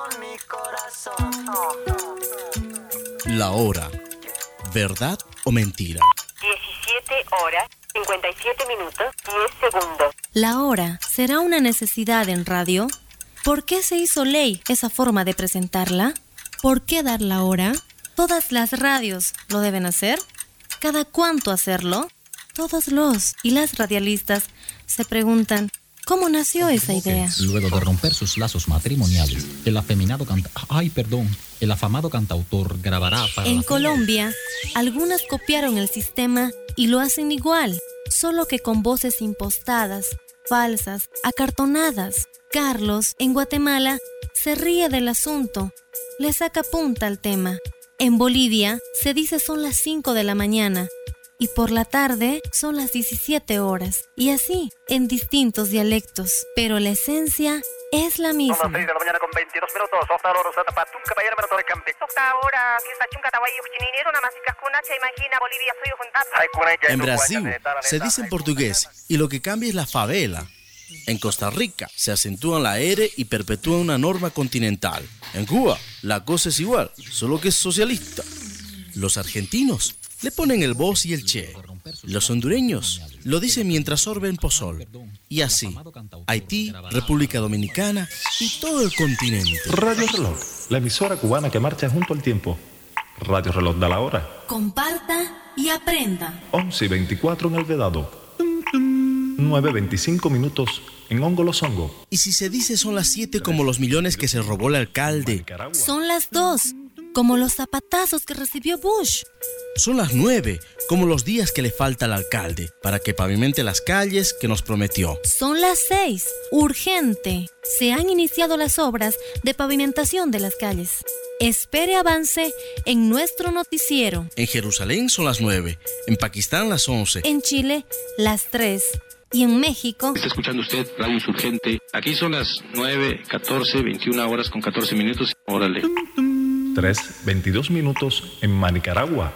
mi corazón. La hora. ¿Verdad o mentira? 17:57:10. ¿La hora será una necesidad en radio? ¿Por qué se hizo ley esa forma de presentarla? ¿Por qué dar la hora? ¿Todas las radios lo deben hacer? ¿Cada cuánto hacerlo? Todos los y las radialistas se preguntan, ¿cómo nació esa idea? Luego de romper sus lazos matrimoniales, el afamado cantautor grabará para... En Colombia, algunas copiaron el sistema y lo hacen igual, solo que con voces impostadas, falsas, acartonadas. Carlos, en Guatemala, se ríe del asunto, le saca punta al tema. En Bolivia, se dice son las 5 de la mañana y por la tarde son las 17 horas. Y así, en distintos dialectos, pero la esencia es la misma. Son las 6 de la mañana con 22 minutos. En Brasil se dice en portugués y lo que cambia es la favela. En Costa Rica se acentúan la R y perpetúa una norma continental. En Cuba la cosa es igual, solo que es socialista. Los argentinos le ponen el vos y el che. Los hondureños lo dicen mientras sorben pozol. Y así, Haití, República Dominicana y todo el continente. Radio Reloj, la emisora cubana que marcha junto al tiempo. Radio Reloj da la hora. Comparta y aprenda. 11:24 en El Vedado. 9:25 minutos en Hongo Los Hongo. Y si se dice son las 7 como los millones que se robó el alcalde. Son las 2, como los zapatazos que recibió Bush. Son las 9, como los días que le falta al alcalde para que pavimente las calles que nos prometió. Son las 6, urgente. Se han iniciado las obras de pavimentación de las calles. Espere avance en nuestro noticiero. En Jerusalén son las 9, en Pakistán las 11. En Chile, las 3. Y en México... Está escuchando usted Radio Insurgente. Aquí son las 9:14, 21 horas con 14 minutos. Órale. 3:22 minutos en Nicaragua.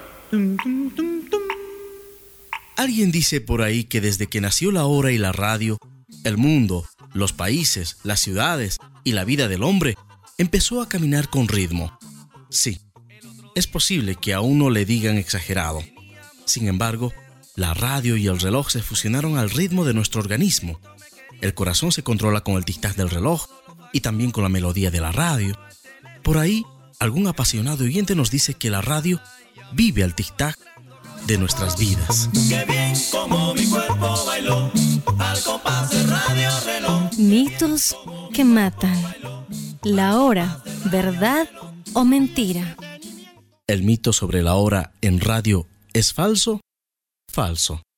Alguien dice por ahí que desde que nació la hora y la radio, el mundo, los países, las ciudades y la vida del hombre empezó a caminar con ritmo. Sí, es posible que a uno le digan exagerado. Sin embargo, la radio y el reloj se fusionaron al ritmo de nuestro organismo. El corazón se controla con el tic-tac del reloj y también con la melodía de la radio. Por ahí, algún apasionado oyente nos dice que la radio vive al tic-tac de nuestras vidas. Qué bien como mi cuerpo bailó al compás de Radio Reloj. Mitos que matan. La hora, ¿verdad o mentira? ¿El mito sobre la hora en radio es falso? Falso.